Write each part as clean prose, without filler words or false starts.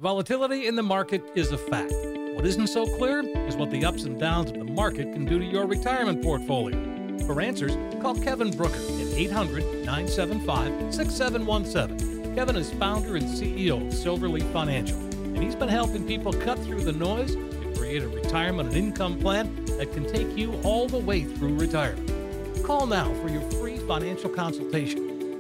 Volatility in the market is a fact. What isn't so clear is what the ups and downs of the market can do to your retirement portfolio. For answers, call Kevin Brooker at 800-975-6717. Kevin is founder and CEO of Silverleaf Financial, and he's been helping people cut through the noise to create a retirement and income plan that can take you all the way through retirement. Call now for your free financial consultation.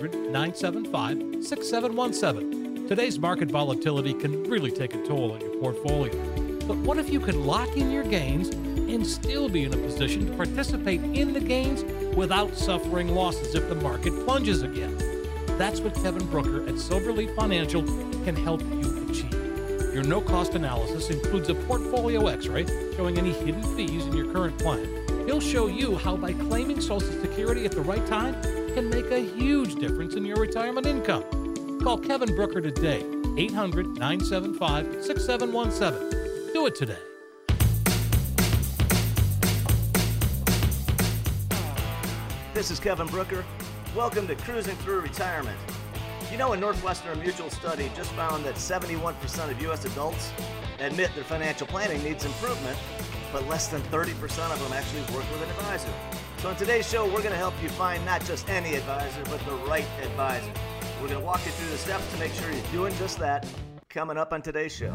800-975-6717. Today's market volatility can really take a toll on your portfolio. But what if you could lock in your gains and still be in a position to participate in the gains without suffering losses if the market plunges again? That's what Kevin Brooker at Silverleaf Financial can help you achieve. Your no-cost analysis includes a portfolio x-ray showing any hidden fees in your current plan. He'll show you how by claiming Social Security at the right time can make a huge difference in your retirement income. Call Kevin Brooker today, 800-975-6717. Do it today. This is Kevin Brooker. Welcome to Cruising Through Retirement. You know, a Northwestern Mutual study just found that 71% of U.S. adults admit their financial planning needs improvement, but less than 30% of them actually work with an advisor. So in today's show, we're going to help you find not just any advisor, but the right advisor. We're going to walk you through the steps to make sure you're doing just that, coming up on today's show.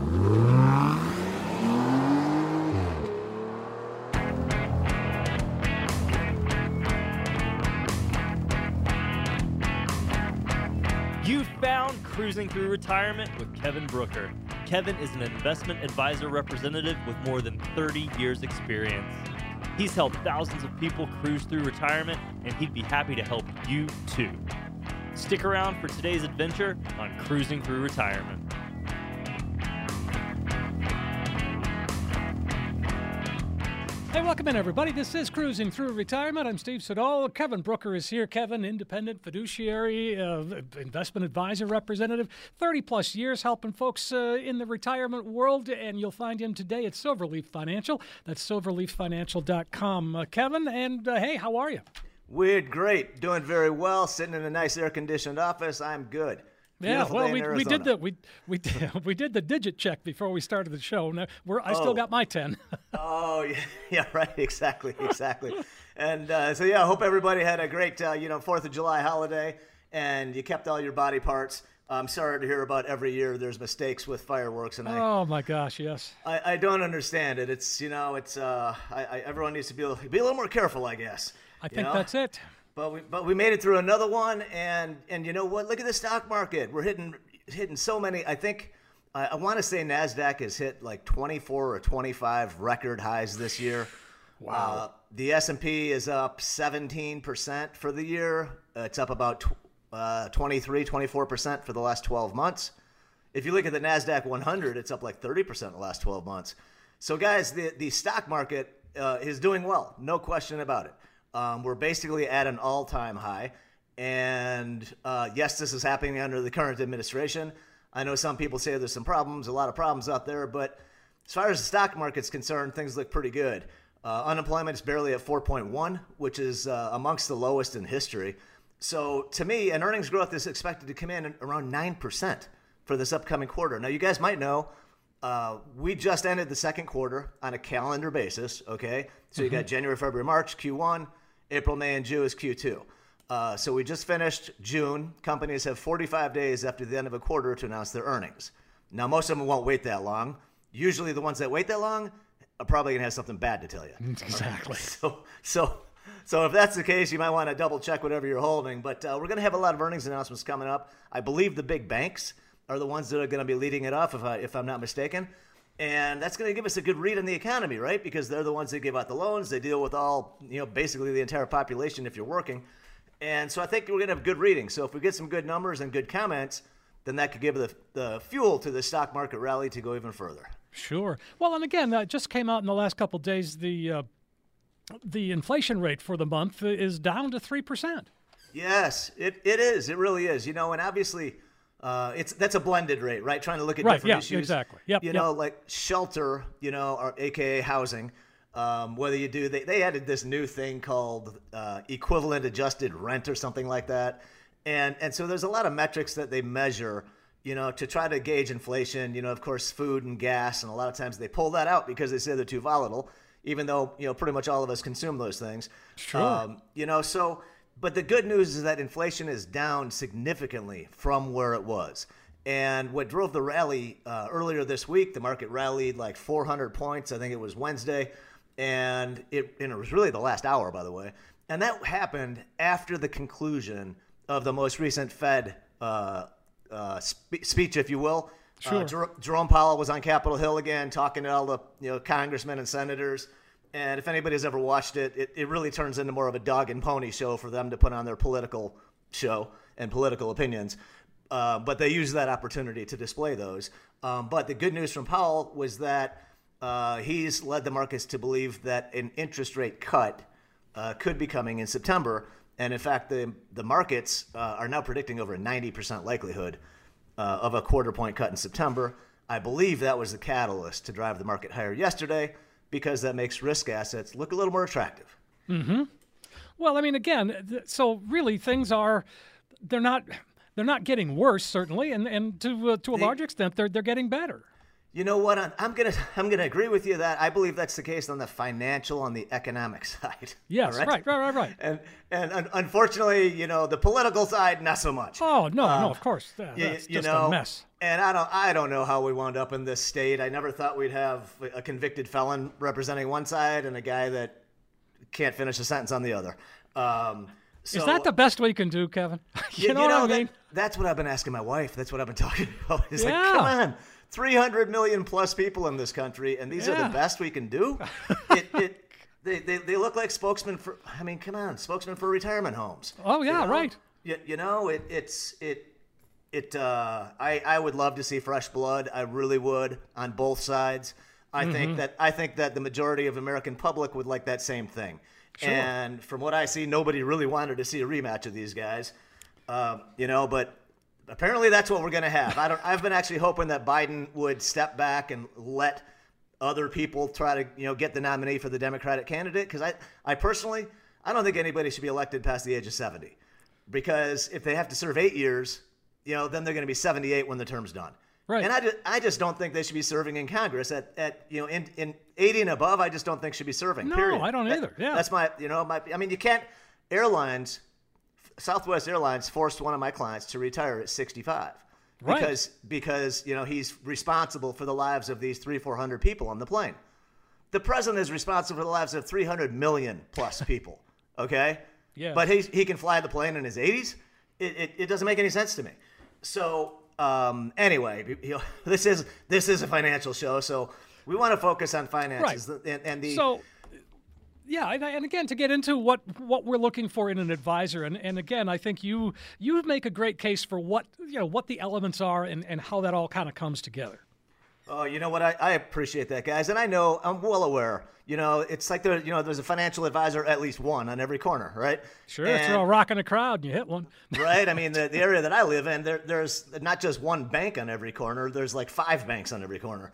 You found Cruising Through Retirement with Kevin Brooker. Kevin is an investment advisor representative with more than 30 years experience. He's helped thousands of people cruise through retirement, and he'd be happy to help you too. Stick around for today's adventure on Cruising Through Retirement. Hey, welcome in, everybody. This is Cruising Through Retirement. I'm Steve Siddall. Kevin Brooker is here. Kevin, independent fiduciary, investment advisor representative, 30-plus years helping folks in the retirement world, and you'll find him today at Silverleaf Financial. That's silverleaffinancial.com. Kevin, and hey, how are you? We're great. Doing very well. Sitting in a nice air-conditioned office. I'm good. Yeah, Beautiful well, day in we did Arizona. we did the digit check before we started the show. Now, I still got my 10. Oh, yeah, right. Exactly. And so, yeah, I hope everybody had a great, 4th of July holiday, and you kept all your body parts. I'm sorry to hear about every year there's mistakes with fireworks, and oh my gosh, yes. I don't understand it. It's everyone needs to be a little more careful, I guess. I think that's it. But we made it through another one, and you know what? Look at the stock market. We're hitting so many. I think I want to say NASDAQ has hit like 24 or 25 record highs this year. Wow. The S&P is up 17% for the year. It's up about 24% for the last 12 months. If you look at the NASDAQ 100, it's up like 30% in the last 12 months. So guys, the stock market is doing well. No question about it. We're basically at an all-time high. And yes, this is happening under the current administration. I know some people say there's a lot of problems out there, but as far as the stock market's concerned, things look pretty good. Unemployment is barely at 4.1, which is amongst the lowest in history. So to me, and earnings growth is expected to come in around 9% for this upcoming quarter. Now, you guys might know, we just ended the second quarter on a calendar basis, okay? So you got January, February, March, Q1, April, May, and June is Q2. So we just finished June. Companies have 45 days after the end of a quarter to announce their earnings. Now, most of them won't wait that long. Usually the ones that wait that long are probably going to have something bad to tell you. Exactly. So if that's the case, you might want to double check whatever you're holding. But we're going to have a lot of earnings announcements coming up. I believe the big banks are the ones that are going to be leading it off, if I'm not mistaken. And that's going to give us a good read on the economy, right? Because they're the ones that give out the loans. They deal with basically the entire population if you're working. And so I think we're going to have good reading. So if we get some good numbers and good comments, then that could give the fuel to the stock market rally to go even further. Sure. Well, and again, that just came out in the last couple of days. The inflation rate for the month is down to 3%. Yes, it is. It really is. And obviously that's a blended rate, right? Trying to look at different issues. Exactly. Yep. Like shelter, or AKA housing. Whether you do, they added this new thing called equivalent adjusted rent or something like that. And so there's a lot of metrics that they measure to try to gauge inflation. Of course, food and gas, and a lot of times they pull that out because they say they're too volatile, even though, pretty much all of us consume those things. Sure. But the good news is that inflation is down significantly from where it was. And what drove the rally earlier this week, the market rallied like 400 points. I think it was Wednesday. And it was really the last hour, by the way. And that happened after the conclusion of the most recent Fed speech, if you will. Sure. Jerome Powell was on Capitol Hill again, talking to all the congressmen and senators. And if anybody's ever watched it, it really turns into more of a dog and pony show for them to put on their political show and political opinions. But they use that opportunity to display those. But the good news from Powell was that he's led the markets to believe that an interest rate cut could be coming in September. And in fact, the markets are now predicting over a 90% likelihood of a quarter point cut in September. I believe that was the catalyst to drive the market higher yesterday, because that makes risk assets look a little more attractive. Mm-hmm. Well, I mean, again, so really things they're not getting worse, certainly, and to a large extent they're getting better. You know what? I'm gonna agree with you that I believe that's the case on the financial, on the economic side. Yes, right. And unfortunately, the political side, not so much. Oh no, of course, that's just a mess. And I don't know how we wound up in this state. I never thought we'd have a convicted felon representing one side and a guy that can't finish a sentence on the other. Is that the best we can do, Kevin? you know what I mean? That's what I've been asking my wife. That's what I've been talking about. It's like, come on. 300 million plus people in this country, and these are the best we can do. They look like spokesmen for. I mean, come on, spokesmen for retirement homes. Oh yeah, right. I would love to see fresh blood. I really would, on both sides. I think that the majority of American public would like that same thing. Sure. And from what I see, nobody really wanted to see a rematch of these guys. But apparently that's what we're going to have. I've been actually hoping that Biden would step back and let other people try to, get the nominee for the Democratic candidate. Because I personally, I don't think anybody should be elected past the age of 70. Because if they have to serve 8 years, then they're going to be 78 when the term's done. Right. And I just don't think they should be serving in Congress in 80 and above. I just don't think should be serving. No, period. I don't either. Yeah. That's you can't. Southwest Airlines forced one of my clients to retire at 65 because he's responsible for the lives of these 300-400 people on the plane. The president is responsible for the lives of 300 million plus people. Okay. Yeah. But he can fly the plane in his 80s. It doesn't make any sense to me. So anyway, this is a financial show, so we want to focus on finances. Right. And again, to get into what we're looking for in an advisor, and again, I think you make a great case for what the elements are and how that all kind of comes together. Oh, you know what? I appreciate that, guys, and I'm well aware. It's like there's a financial advisor, at least one on every corner, right? Sure, if you're all rocking a crowd and you hit one. Right. I mean, the area that I live in, there's not just one bank on every corner. There's like 5 banks on every corner.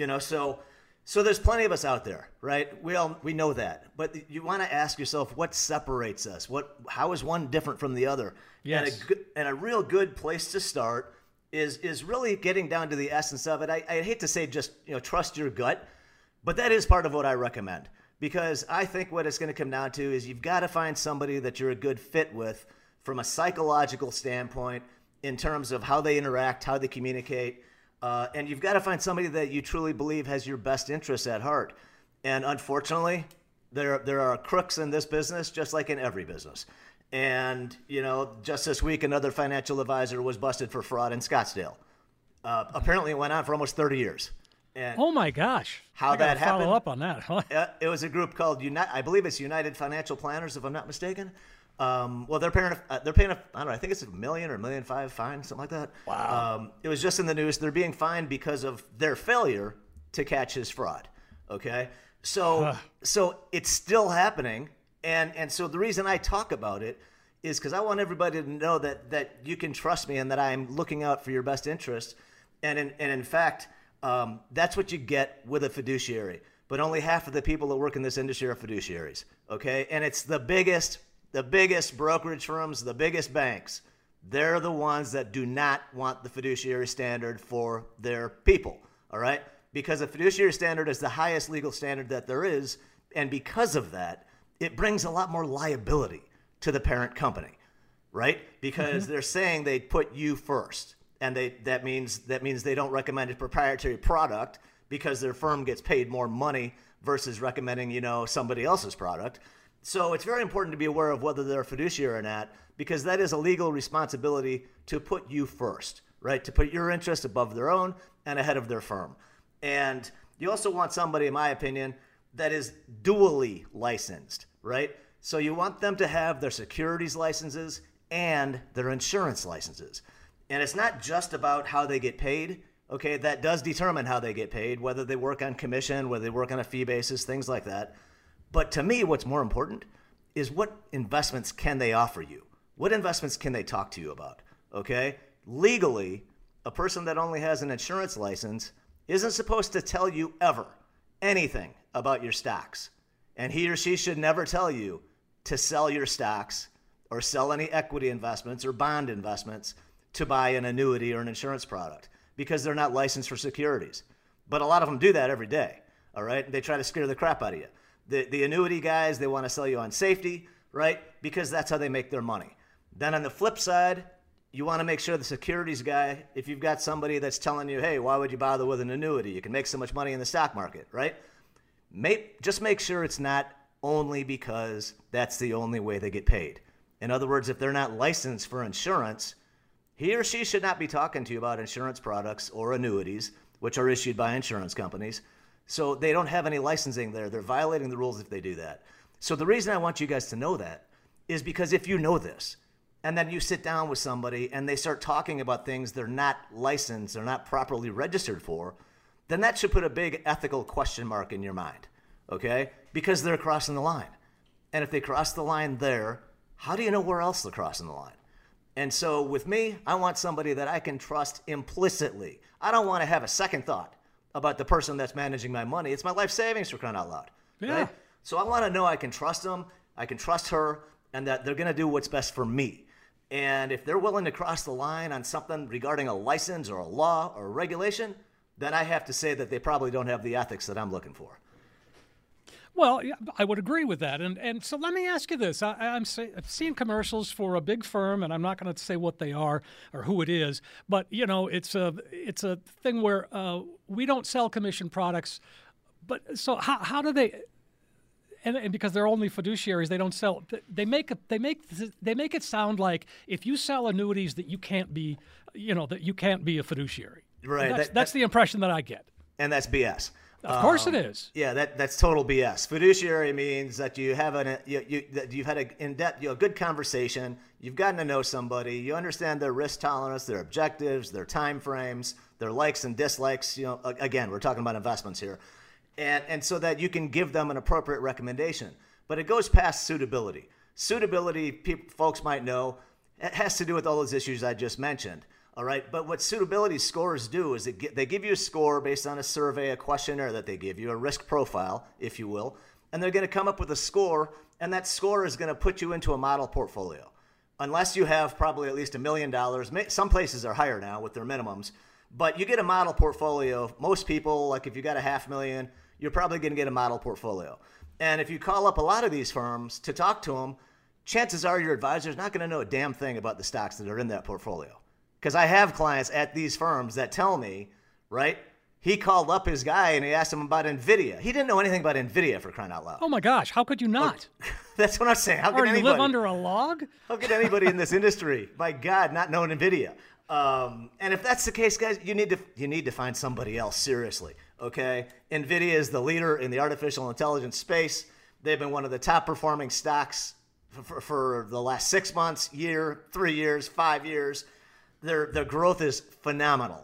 So there's plenty of us out there, right? We know that, but you want to ask yourself, what separates us? How is one different from the other? Yes. And a real good place to start is really getting down to the essence of it. I hate to say just trust your gut, but that is part of what I recommend, because I think what it's going to come down to is you've got to find somebody that you're a good fit with from a psychological standpoint in terms of how they interact, how they communicate. And you've got to find somebody that you truly believe has your best interests at heart. And unfortunately, there are crooks in this business, just like in every business. And, just this week, another financial advisor was busted for fraud in Scottsdale. Apparently, it went on for almost 30 years. And oh, my gosh. How that happened. Follow up on that. It was a group called, I believe it's United Financial Planners, if I'm not mistaken. Well, they're paying I don't know, I think it's $1 million or $1.5 million fine, something like that. Wow. It was just in the news. They're being fined because of their failure to catch his fraud. Okay. So it's still happening. And so the reason I talk about it is because I want everybody to know that you can trust me and that I'm looking out for your best interest. And in fact, that's what you get with a fiduciary. But only half of the people that work in this industry are fiduciaries. Okay. And it's the biggest brokerage firms, the biggest banks They're the ones that do not want the fiduciary standard for their people, all right? Because the fiduciary standard is the highest legal standard that there is, and because of that, it brings a lot more liability to the parent company, right? Because they're saying they put you first, and that means they don't recommend a proprietary product because their firm gets paid more money versus recommending, somebody else's product. So it's very important to be aware of whether they're a fiduciary or not, because that is a legal responsibility to put you first, right? To put your interest above their own and ahead of their firm. And you also want somebody, in my opinion, that is dually licensed, right? So you want them to have their securities licenses and their insurance licenses. And it's not just about how they get paid. Okay, that does determine how they get paid, whether they work on commission, whether they work on a fee basis, things like that. But to me, what's more important is what investments can they offer you? What investments can they talk to you about? Okay, legally, a person that only has an insurance license isn't supposed to tell you ever anything about your stocks. And he or she should never tell you to sell your stocks or sell any equity investments or bond investments to buy an annuity or an insurance product, because they're not licensed for securities. But a lot of them do that every day, all right? They try to scare the crap out of you. The annuity guys, they want to sell you on safety, right? Because that's how they make their money. Then on the flip side, you want to make sure the securities guy, if you've got somebody that's telling you, hey, why would you bother with an annuity? You can make so much money in the stock market, right? Just make sure it's not only because that's the only way they get paid. In other words, if they're not licensed for insurance, he or she should not be talking to you about insurance products or annuities, which are issued by insurance companies. So they don't have any licensing there. They're violating the rules if they do that. So the reason I want you guys to know that is because if you know this, and then you sit down with somebody and they start talking about things they're not licensed, they're not properly registered for, then that should put a big ethical question mark in your mind, okay? Because they're crossing the line. And if they cross the line there, how do you know where else they're crossing the line? And so with me, I want somebody that I can trust implicitly. I don't want to have a second thought about the person that's managing my money. It's my life savings, for crying out loud. Yeah. Right? So I want to know I can trust them, I can trust her, and that they're going to do what's best for me. And if they're willing to cross the line on something regarding a license or a law or a regulation, then I have to say that they probably don't have the ethics that I'm looking for. Well, yeah, I would agree with that. And so let me ask you this. I'm seeing commercials for a big firm, and I'm not going to say what they are or who it is, but, it's a thing where we don't sell commission products. But so how do they – and because they're only fiduciaries, they don't sell – they make it sound like if you sell annuities that you can't be – that you can't be a fiduciary. Right. That's the impression that I get. And that's BS. Of course it is. Yeah, that's total BS. Fiduciary means that you have that you've had a good conversation. You've gotten to know somebody. You understand their risk tolerance, their objectives, their time frames, their likes and dislikes. Again, we're talking about investments here, and so that you can give them an appropriate recommendation. But it goes past suitability. Suitability, folks might know, it has to do with all those issues I just mentioned. All right, but what suitability scores do is they give you a score based on a survey, a questionnaire that they give you, a risk profile, if you will, and they're going to come up with a score, and that score is going to put you into a model portfolio. Unless you have probably at least $1 million. Some places are higher now with their minimums, but you get a model portfolio. Most people, like if you got $500,000, you're probably going to get a model portfolio. And if you call up a lot of these firms to talk to them, chances are your advisor is not going to know a damn thing about the stocks that are in that portfolio. Because I have clients at these firms that tell me, right, he called up his guy and he asked him about NVIDIA. He didn't know anything about NVIDIA, for crying out loud. Oh, my gosh. How could you not? That's what I'm saying. How could anybody? You live under a log? How could anybody in this industry, my God, not know NVIDIA? And if that's the case, guys, you need to find somebody else, seriously, okay? NVIDIA is the leader in the artificial intelligence space. They've been one of the top performing stocks for the last 6 months, year, 3 years, 5 years. Their growth is phenomenal.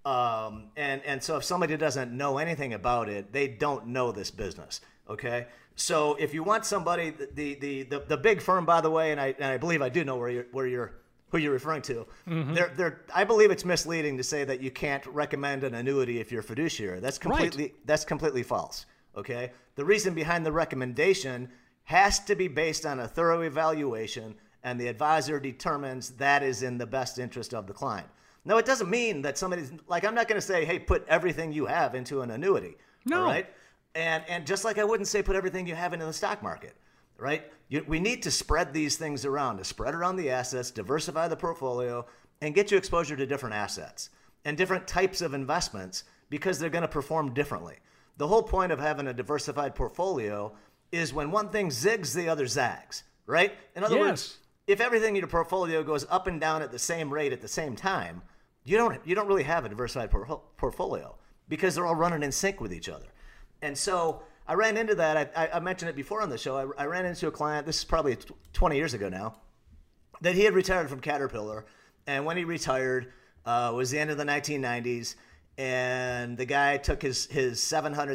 And so if somebody doesn't know anything about it, they don't know this business, okay? So if you want somebody, the big firm, by the way, and I believe I do know who you're referring to, mm-hmm. I believe it's misleading to say that you can't recommend an annuity if you're a fiduciary. That's completely false, okay? The reason behind the recommendation has to be based on a thorough evaluation and the advisor determines that is in the best interest of the client. No, it doesn't mean that somebody's like, I'm not going to say, hey, put everything you have into an annuity. No. All right. And just like I wouldn't say put everything you have into the stock market, right? We need to spread these things around, to spread around the assets, diversify the portfolio, and get you exposure to different assets and different types of investments because they're going to perform differently. The whole point of having a diversified portfolio is when one thing zigs, the other zags, right? In other words, if everything in your portfolio goes up and down at the same rate at the same time, you don't really have a diversified portfolio because they're all running in sync with each other. And so I ran into that. I mentioned it before on the show. I ran into a client, this is probably 20 years ago now, that he had retired from Caterpillar. And when he retired, was the end of the 1990s. And the guy took his $700,000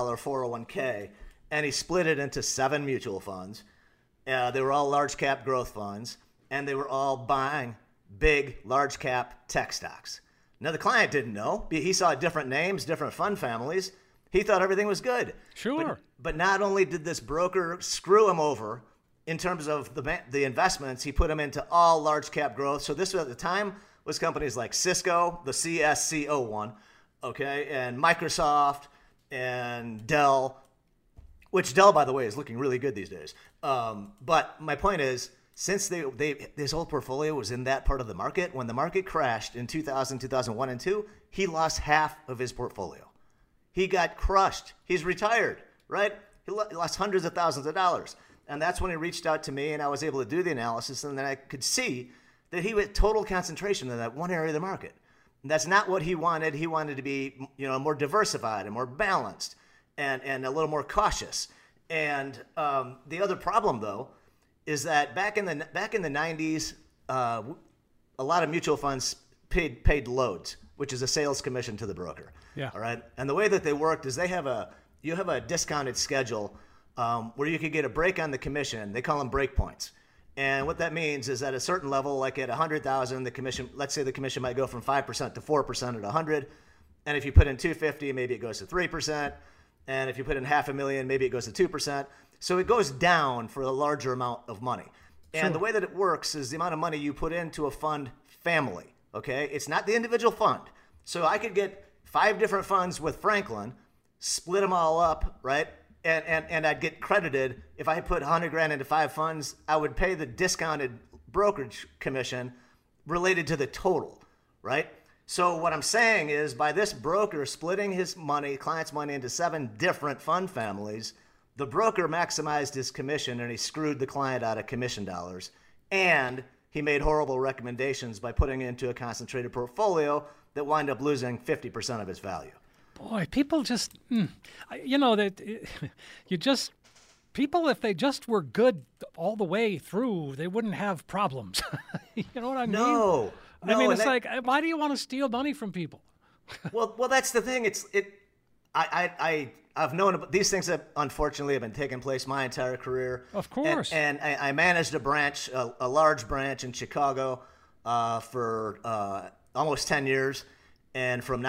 401k and he split it into 7 mutual funds. They were all large cap growth funds, and they were all buying big, large cap tech stocks. Now, the client didn't know. He saw different names, different fund families. He thought everything was good. Sure. But not only did this broker screw him over in terms of the investments, he put them into all large cap growth. So this at the time was companies like Cisco, the CSCO one, okay, and Microsoft and Dell, which Dell, by the way, is looking really good these days. But my point is, since this whole portfolio was in that part of the market, when the market crashed in 2000, 2001, and 2, he lost half of his portfolio. He got crushed. He's retired, right? He lost hundreds of thousands of dollars. And that's when he reached out to me, and I was able to do the analysis, and then I could see that he had total concentration in that one area of the market. And that's not what he wanted. He wanted to be, more diversified and more balanced and a little more cautious. And the other problem, though, is that back in the 90s, a lot of mutual funds paid loads, which is a sales commission to the broker. Yeah. All right. And the way that they worked is you have a discounted schedule where you could get a break on the commission. They call them break points. And what that means is at a certain level, like at 100,000, the commission, let's say the commission might go from 5% to 4% at 100. And if you put in 250, maybe it goes to 3%. And if you put in $500,000, maybe it goes to 2%. So it goes down for a larger amount of money. And Sure. the way that it works is the amount of money you put into a fund family, okay? It's not the individual fund. So I could get 5 different funds with Franklin, split them all up, right? And I'd get credited. If I put 100 grand into 5 funds, I would pay the discounted brokerage commission related to the total, right? So what I'm saying is by this broker splitting his money, client's money into 7 different fund families, the broker maximized his commission and he screwed the client out of commission dollars. And he made horrible recommendations by putting it into a concentrated portfolio that wound up losing 50% of its value. Boy, people just, people, if they just were good all the way through, they wouldn't have problems. You know what I mean? No. I mean, it's like, why do you want to steal money from people? Well, that's the thing. I've known about these things that unfortunately have been taking place my entire career. Of course. And I managed a branch, a large branch in Chicago for almost 10 years. And from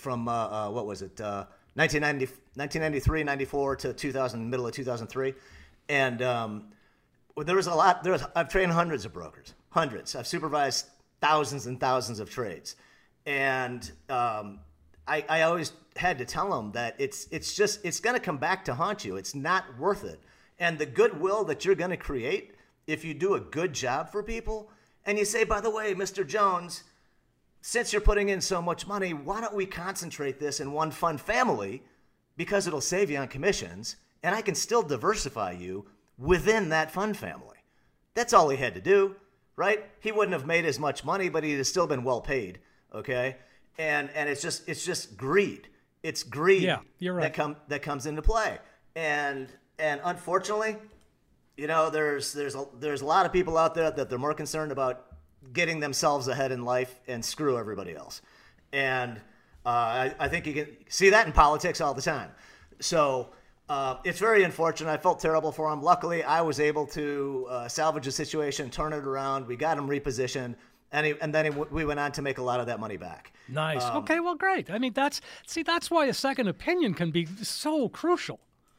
1993, 94 to 2000, middle of 2003. And there was a lot. I've trained hundreds of brokers, hundreds. I've supervised thousands and thousands of trades. And I always had to tell them that it's going to come back to haunt you. It's not worth it. And the goodwill that you're going to create if you do a good job for people, and you say, by the way, Mr. Jones, since you're putting in so much money, why don't we concentrate this in one fund family because it'll save you on commissions, and I can still diversify you within that fund family. That's all he had to do, right? He wouldn't have made as much money, but he'd have still been well paid, okay? And it's just greed. It's greed. Yeah, you're right. that comes into play. And unfortunately, there's a lot of people out there that they're more concerned about getting themselves ahead in life and screw everybody else. And I think you can see that in politics all the time. So it's very unfortunate. I felt terrible for him. Luckily, I was able to salvage the situation, turn it around. We got him repositioned, and then we went on to make a lot of that money back. Nice. Okay, well, great. I mean, that's why a second opinion can be so crucial.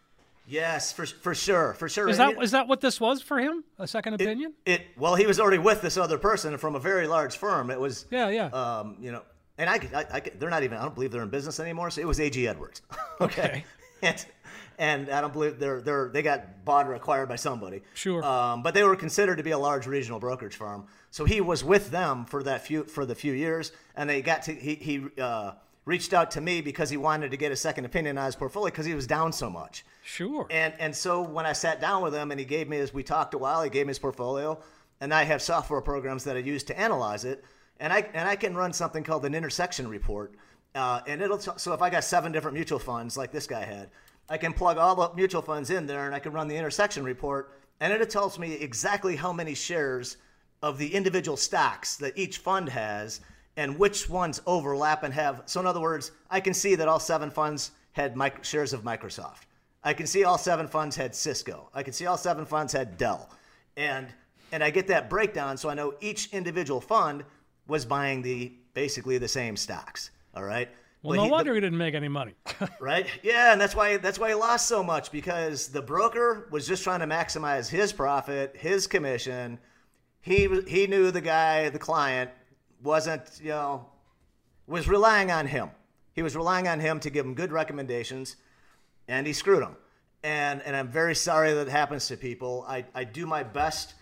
Yes, for sure, for sure. Is that what this was for him? A second opinion? Well, he was already with this other person from a very large firm. It was yeah. You know, and they're not even. I don't believe they're in business anymore. So it was A.G. Edwards. Okay. And I don't believe they got bought or acquired by somebody. Sure. But they were considered to be a large regional brokerage firm. So he was with them for the few years, and he reached out to me because he wanted to get a second opinion on his portfolio because he was down so much. Sure. And so when I sat down with him and he gave me we talked a while, he gave me his portfolio, and I have software programs that I use to analyze it, and I can run something called an intersection report, and so if I got 7 different mutual funds like this guy had, I can plug all the mutual funds in there and I can run the intersection report, and it tells me exactly how many shares of the individual stocks that each fund has and which ones overlap and have. So in other words, I can see that all 7 funds had shares of Microsoft. I can see all 7 funds had Cisco. I can see all 7 funds had Dell. And I get that breakdown, so I know each individual fund was buying basically the same stocks. All right. Well, no wonder he didn't make any money. Right? Yeah, and that's why he lost so much, because the broker was just trying to maximize his profit, his commission. He knew the client wasn't, was relying on him. He was relying on him to give him good recommendations, and he screwed him. And I'm very sorry that it happens to people. I do my best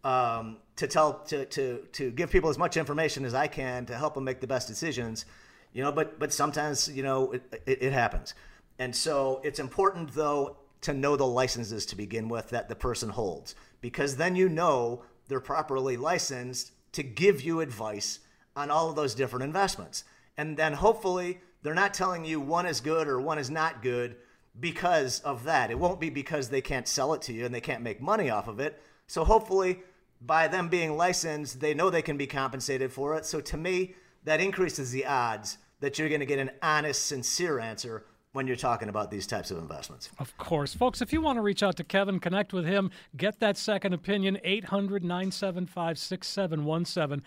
to give people as much information as I can to help them make the best decisions. But sometimes, it happens. And so it's important, though, to know the licenses to begin with that the person holds, because then they're properly licensed to give you advice on all of those different investments. And then hopefully they're not telling you one is good or one is not good because of that. It won't be because they can't sell it to you and they can't make money off of it. So hopefully by them being licensed, they know they can be compensated for it. So to me, that increases the odds that you're going to get an honest, sincere answer when you're talking about these types of investments. Of course. Folks, if you want to reach out to Kevin, connect with him, get that second opinion, 800-975-6717,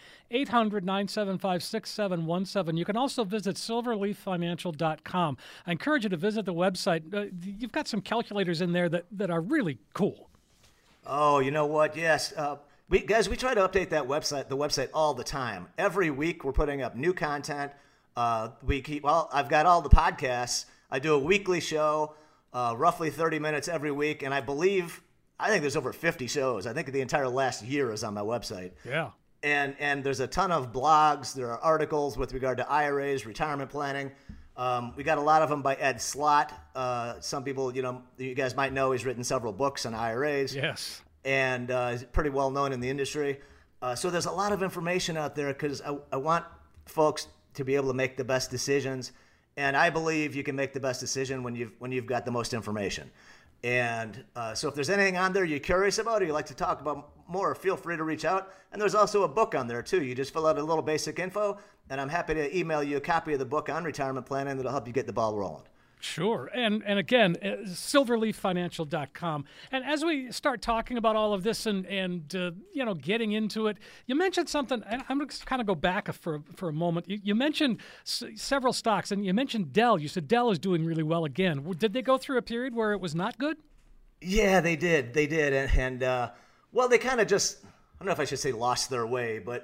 800-975-6717. You can also visit silverleaffinancial.com. I encourage you to visit the website. You've got some calculators in there that are really cool. Oh, you know what? Yes. We try to update the website all the time. Every week we're putting up new content. I've got all the podcasts. I do a weekly show, roughly 30 minutes every week, and I think there's over 50 shows. I think the entire last year is on my website. Yeah. And there's a ton of blogs. There are articles with regard to IRAs, retirement planning. We got a lot of them by Ed Slott. Some people, you guys might know he's written several books on IRAs. Yes. And he's pretty well known in the industry. So there's a lot of information out there because I want folks to be able to make the best decisions. And I believe you can make the best decision when you've got the most information. And so if there's anything on there you're curious about or you'd like to talk about more, feel free to reach out. And there's also a book on there too. You just fill out a little basic info, and I'm happy to email you a copy of the book on retirement planning that'll help you get the ball rolling. Sure. And again, silverleaffinancial.com. And as we start talking about all of this and getting into it, you mentioned something, and I'm going to kind of go back for a moment. You mentioned several stocks, and you mentioned Dell. You said Dell is doing really well again. Did they go through a period where it was not good? Yeah, they did. They did. And they kind of just, I don't know if I should say lost their way, but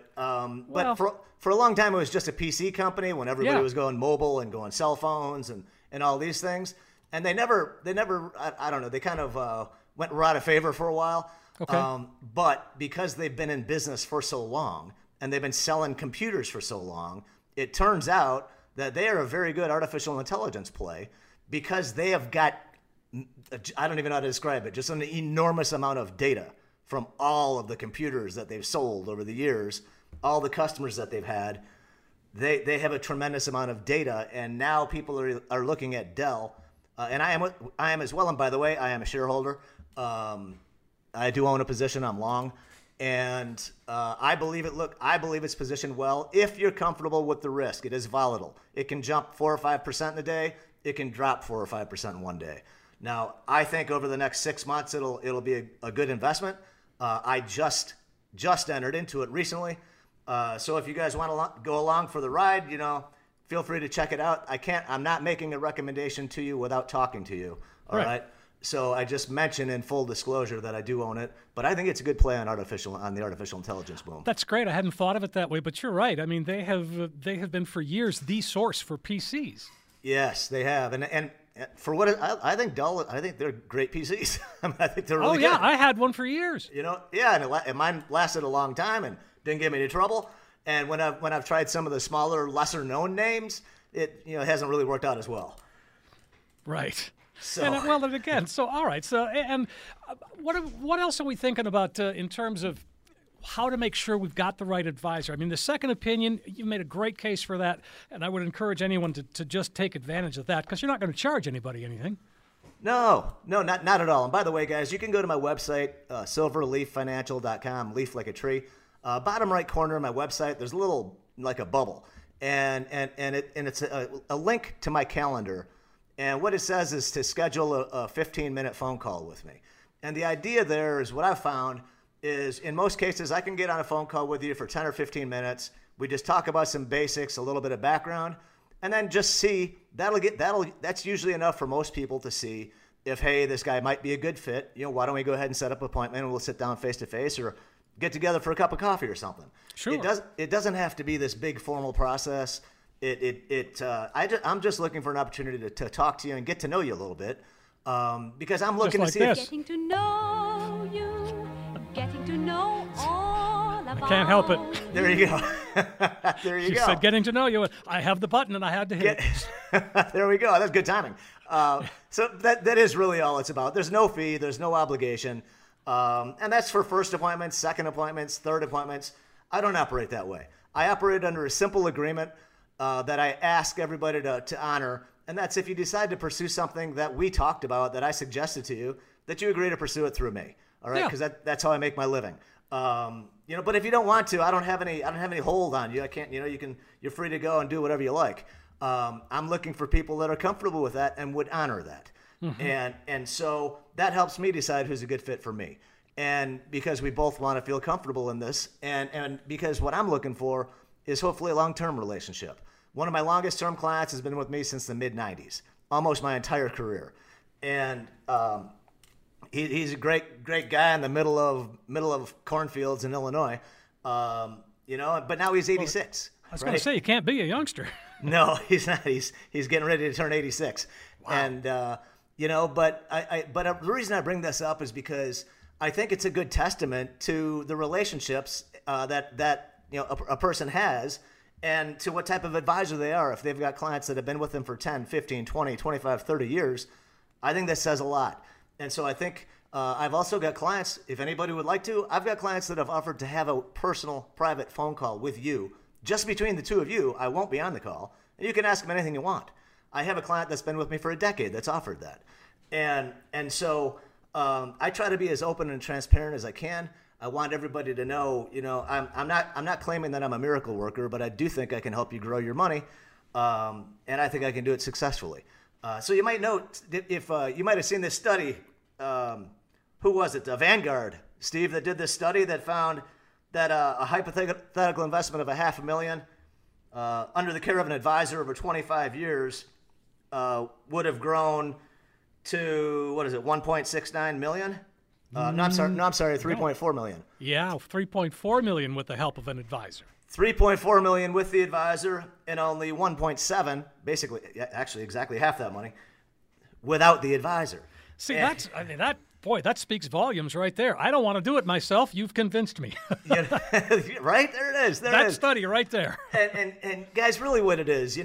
for a long time it was just a PC company when everybody was going mobile and going cell phones and all these things. And they never, I don't know, they kind of went out of favor for a while. Okay. But because they've been in business for so long and they've been selling computers for so long, it turns out that they are a very good artificial intelligence play because they have got, I don't even know how to describe it, just an enormous amount of data from all of the computers that they've sold over the years, all the customers that they've had. They have a tremendous amount of data, and now people are looking at Dell, and I am as well. And by the way, I am a shareholder. I do own a position. I'm long, and I believe it's positioned well. If you're comfortable with the risk, it is volatile. It can jump 4 or 5% in a day. It can drop 4 or 5% in one day. Now, I think over the next 6 months, it'll be a good investment. I just entered into it recently. So if you guys want to go along for the ride, feel free to check it out. I'm not making a recommendation to you without talking to you. All right. So I just mention in full disclosure that I do own it, but I think it's a good play on the artificial intelligence boom. That's great. I hadn't thought of it that way, but you're right. I mean, they have been for years the source for PCs. Yes, they have, and for what I think, Dell, I think they're great PCs. I mean, I think they're really good. good. I had one for years. And mine lasted a long time and didn't give me any trouble. And when I've tried some of the smaller, lesser known names, it hasn't really worked out as well. Right. So and again, so all right. So and what else are we thinking about in terms of how to make sure we've got the right advisor? I mean, the second opinion, you made a great case for that, and I would encourage anyone to just take advantage of that because you're not going to charge anybody anything. No, not at all. And by the way, guys, you can go to my website, silverleaffinancial.com, leaf like a tree. Bottom right corner of my website, there's a little like a bubble, and it's a link to my calendar. And what it says is to schedule a 15-minute phone call with me. And the idea there is what I've found is in most cases I can get on a phone call with you for 10 or 15 minutes. We just talk about some basics, a little bit of background, and then just see that's usually enough for most people to see if, hey, this guy might be a good fit. Why don't we go ahead and set up an appointment and we'll sit down face to face or get together for a cup of coffee or something. Sure. It doesn't have to be this big formal process. I'm just looking for an opportunity to talk to you and get to know you a little bit, because I'm looking like to see this. Getting to know you, getting to know all about I can't help it. There you go. There you She go. said getting to know you. I have the button and I had to hit it. There we go. That's good timing. So that is really all it's about. There's no fee. There's no obligation. And that's for first appointments, second appointments, third appointments. I don't operate that way. I operate under a simple agreement that I ask everybody to honor, and that's if you decide to pursue something that we talked about, that I suggested to you, that you agree to pursue it through me. All right, because that's how I make my living. But if you don't want to, I don't have any hold on you. I can't. You're free to go and do whatever you like. I'm looking for people that are comfortable with that and would honor that. Mm-hmm. And so that helps me decide who's a good fit for me. And because we both want to feel comfortable in this, and because what I'm looking for is hopefully a long-term relationship. One of my longest-term clients has been with me since the mid-'90s, almost my entire career. And he's a great guy in the middle of cornfields in Illinois, but now he's 86. I was going to say, you can't be a youngster. No, he's not. He's getting ready to turn 86. Wow. And, but the reason I bring this up is because I think it's a good testament to the relationships that a person has, and to what type of advisor they are. If they've got clients that have been with them for 10, 15, 20, 25, 30 years, I think that says a lot. And so I think I've also got clients, if anybody would like to, I've got clients that have offered to have a personal private phone call with you. Just between the two of you, I won't be on the call, and you can ask them anything you want. I have a client that's been with me for a decade that's offered that. And so I try to be as open and transparent as I can. I want everybody to know, I'm not claiming that I'm a miracle worker, but I do think I can help you grow your money, and I think I can do it successfully. So you might note, if you might have seen this study, who was it? Vanguard, Steve, that did this study that found that a hypothetical investment of $500,000 under the care of an advisor over 25 years would have grown to, 1.69 million? No, I'm sorry, 3.4 million. Yeah, 3.4 million with the help of an advisor. 3.4 million with the advisor, and only 1.7, basically, actually exactly half that money, without the advisor. See, that speaks volumes right there. I don't want to do it myself. You've convinced me. Right? There it is. That study right there. And guys, really what it is,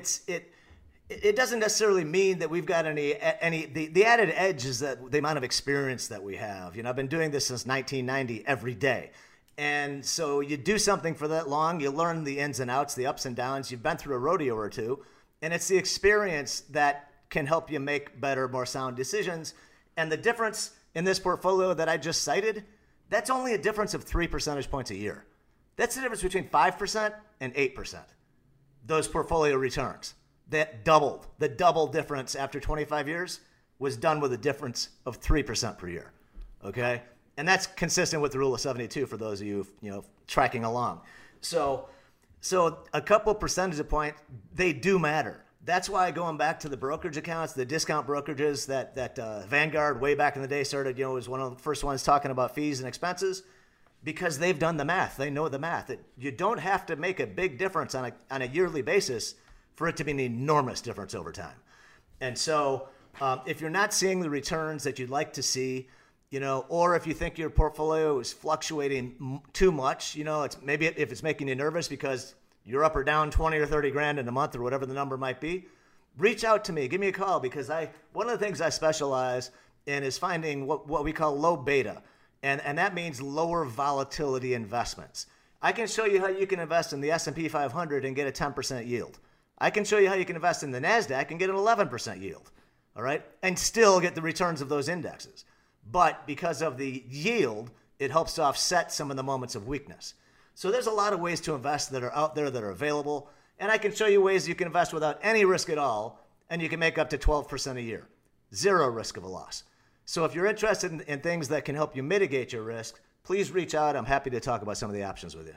it doesn't necessarily mean that we've got any the added edge is that the amount of experience that we have. I've been doing this since 1990 every day. And so you do something for that long, you learn the ins and outs, the ups and downs. You've been through a rodeo or two, and it's the experience that can help you make better, more sound decisions. And the difference in this portfolio that I just cited, that's only a difference of 3 percentage points a year. That's the difference between 5% and 8%. Those portfolio returns. That doubled. The double difference after 25 years was done with a difference of 3% per year. Okay? And that's consistent with the rule of 72 for those of you, tracking along. So a couple percentage point, they do matter. That's why going back to the brokerage accounts, the discount brokerages that Vanguard way back in the day started, was one of the first ones talking about fees and expenses, because they've done the math. They know the math. You don't have to make a big difference on a yearly basis for it to be an enormous difference over time. And so if you're not seeing the returns that you'd like to see, or if you think your portfolio is fluctuating too much, it's maybe if it's making you nervous because you're up or down 20 or 30 grand in a month or whatever the number might be, reach out to me, give me a call, because one of the things I specialize in is finding what we call low beta. And that means lower volatility investments. I can show you how you can invest in the S&P 500 and get a 10% yield. I can show you how you can invest in the NASDAQ and get an 11% yield, all right? And still get the returns of those indexes. But because of the yield, it helps to offset some of the moments of weakness. So there's a lot of ways to invest that are out there that are available. And I can show you ways you can invest without any risk at all, and you can make up to 12% a year. Zero risk of a loss. So if you're interested in things that can help you mitigate your risk, please reach out. I'm happy to talk about some of the options with you.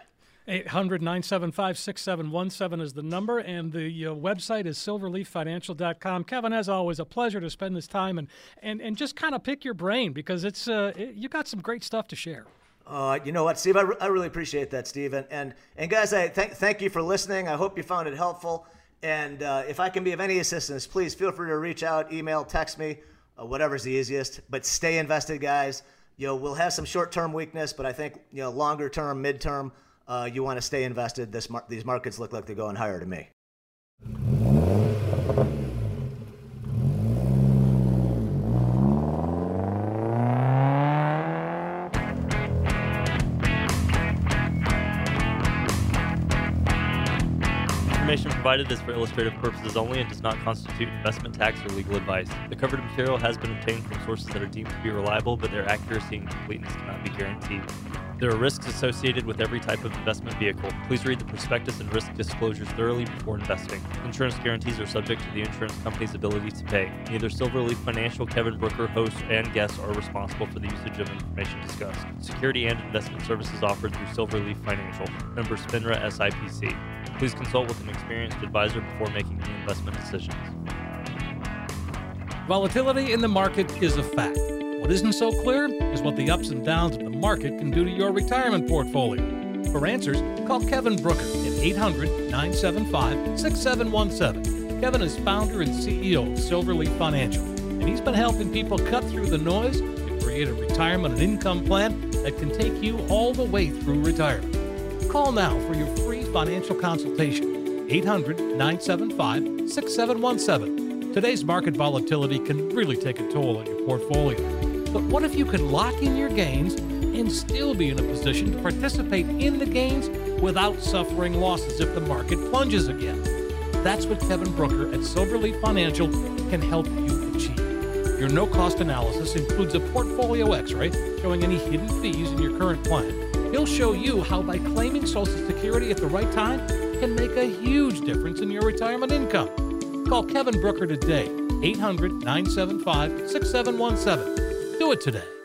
800-975-6717 is the number, and the website is silverleaffinancial.com. Kevin, as always, a pleasure to spend this time and just kind of pick your brain, because you got some great stuff to share. You know what, Steve? I really appreciate that, Steve. And guys, I thank you for listening. I hope you found it helpful. And if I can be of any assistance, please feel free to reach out, email, text me, whatever's the easiest. But stay invested, guys. We'll have some short-term weakness, but I think longer term, mid-term, you want to stay invested. These markets look like they're going higher to me. Information provided is for illustrative purposes only and does not constitute investment, tax, or legal advice. The covered material has been obtained from sources that are deemed to be reliable, but their accuracy and completeness cannot be guaranteed. There are risks associated with every type of investment vehicle. Please read the prospectus and risk disclosures thoroughly before investing. Insurance guarantees are subject to the insurance company's ability to pay. Neither Silverleaf Financial, Kevin Brooker, hosts, and guests are responsible for the usage of information discussed. Security and investment services offered through Silverleaf Financial. Member FINRA SIPC. Please consult with an experienced advisor before making any investment decisions. Volatility in the market is a fact. What isn't so clear is what the ups and downs of the market can do to your retirement portfolio. For answers, call Kevin Brooker at 800-975-6717. Kevin is founder and CEO of Silverleaf Financial, and he's been helping people cut through the noise to create a retirement and income plan that can take you all the way through retirement. Call now for your free financial consultation. 800-975-6717. Today's market volatility can really take a toll on your portfolio. But what if you could lock in your gains and still be in a position to participate in the gains without suffering losses if the market plunges again? That's what Kevin Brooker at Silverleaf Financial can help you achieve. Your no-cost analysis includes a portfolio x-ray showing any hidden fees in your current plan. He'll show you how by claiming Social Security at the right time can make a huge difference in your retirement income. Call Kevin Brooker today, 800-975-6717. Do it today.